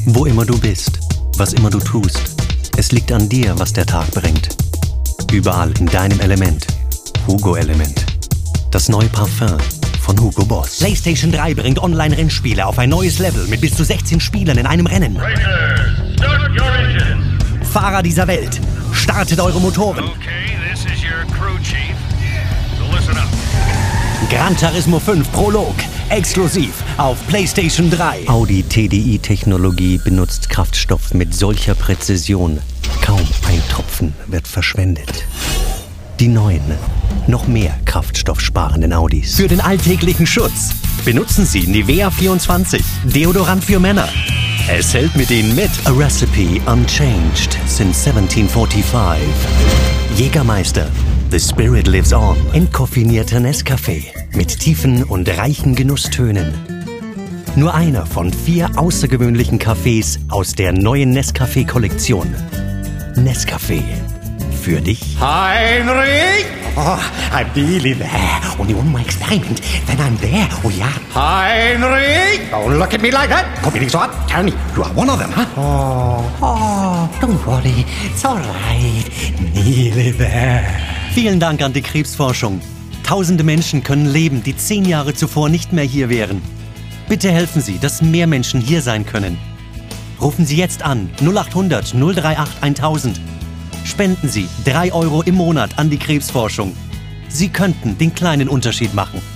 Wo immer du bist, was immer du tust, es liegt an dir, was der Tag bringt. Überall in deinem Element. Hugo Element. Das neue Parfum von Hugo Boss. PlayStation 3 bringt Online-Rennspiele auf ein neues Level mit bis zu 16 Spielern in einem Rennen. Racers, start your engines. Fahrer dieser Welt, startet eure Motoren. Okay, this is your crew chief. So listen up. Gran Turismo 5 Prolog, exklusiv auf PlayStation 3. Audi TDI-Technologie benutzt Kraftstoff mit solcher Präzision. Kaum ein Tropfen wird verschwendet. Die neuen, noch mehr kraftstoffsparenden Audis. Für den alltäglichen Schutz benutzen Sie Nivea 24, Deodorant für Männer. Es hält mit Ihnen mit. A recipe unchanged since 1745. Jägermeister. The Spirit Lives On. Entkoffinierter Nescafé mit tiefen und reichen Genusstönen. Nur einer von 4 außergewöhnlichen Cafés aus der neuen Nescafé-Kollektion. Nescafé. Für dich. Heinrich! Oh, I'm nearly there. Only one more experiment, then I'm there. Oh, yeah. Heinrich! Don't look at me like that. Komm mir nicht so ab. Tell me, you are one of them, huh? Oh, don't worry. It's all right. Nearly there. Vielen Dank an die Krebsforschung. Tausende Menschen können leben, die 10 Jahre zuvor nicht mehr hier wären. Bitte helfen Sie, dass mehr Menschen hier sein können. Rufen Sie jetzt an 0800 038 1000. Spenden Sie 3 € im Monat an die Krebsforschung. Sie könnten den kleinen Unterschied machen.